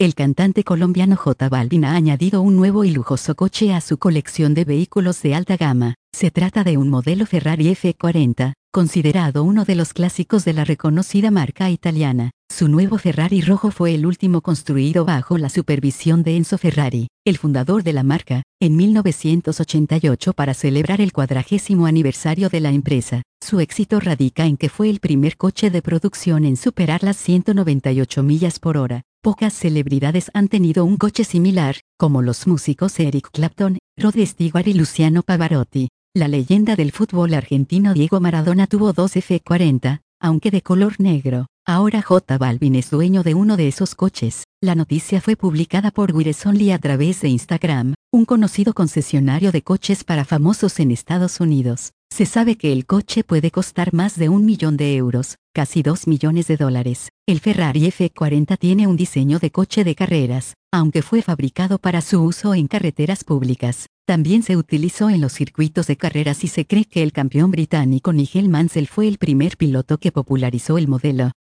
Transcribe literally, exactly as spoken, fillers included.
El cantante colombiano J Balvin ha añadido un nuevo y lujoso coche a su colección de vehículos de alta gama. Se trata de un modelo Ferrari F cuarenta, considerado uno de los clásicos de la reconocida marca italiana. Su nuevo Ferrari rojo fue el último construido bajo la supervisión de Enzo Ferrari, el fundador de la marca, en mil novecientos ochenta y ocho para celebrar el cuadragésimo aniversario de la empresa. Su éxito radica en que fue el primer coche de producción en superar las ciento noventa y ocho millas por hora. Pocas celebridades han tenido un coche similar, como los músicos Eric Clapton, Rod Stewart y Luciano Pavarotti. La leyenda del fútbol argentino Diego Maradona tuvo dos F cuarenta, aunque de color negro. Ahora J Balvin es dueño de uno de esos coches. La noticia fue publicada por Wires Only a través de Instagram, un conocido concesionario de coches para famosos en Estados Unidos. Se sabe que el coche puede costar más de un millón de euros, casi dos millones de dólares. El Ferrari F cuarenta tiene un diseño de coche de carreras, aunque fue fabricado para su uso en carreteras públicas. También se utilizó en los circuitos de carreras y se cree que el campeón británico Nigel Mansell fue el primer piloto que popularizó el modelo.